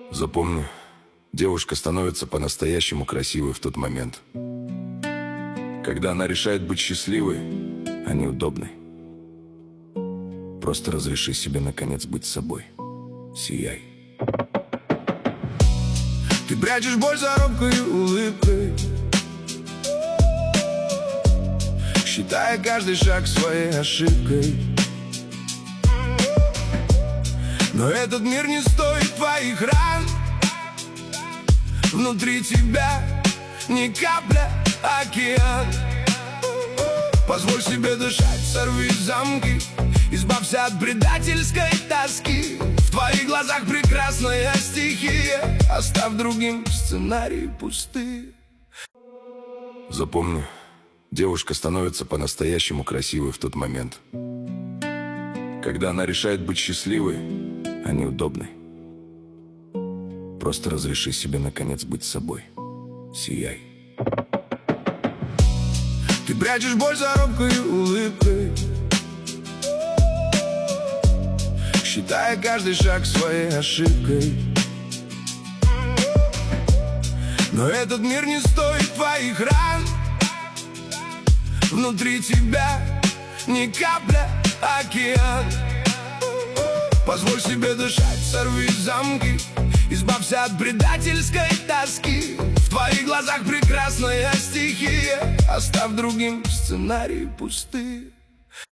Запомни, девушка становится по-настоящему красивой в тот момент, когда она решает быть счастливой, а не удобной. Просто разреши себе наконец быть собой. Сияй. Ты прячешь боль за робкой улыбкой, считая каждый шаг своей ошибкой. Но этот мир не стоит твоих ран. Внутри тебя ни капля, океан. Позволь себе дышать, сорви замки, избавься от предательской тоски. В твоих глазах прекрасная стихия, оставь другим сценарии пустые. Запомни, девушка становится по-настоящему красивой в тот момент, когда она решает быть счастливой, а не удобной. Просто разреши себе наконец быть собой. Сияй. Ты прячешь боль за робкой улыбкой, считая каждый шаг своей ошибкой. Но этот мир не стоит твоих ран. Внутри тебя ни капля, океан. Позволь себе дышать, сорви замки, избавься от предательской тоски. В твоих глазах прекрасная стихия, оставь другим сценарии пустые.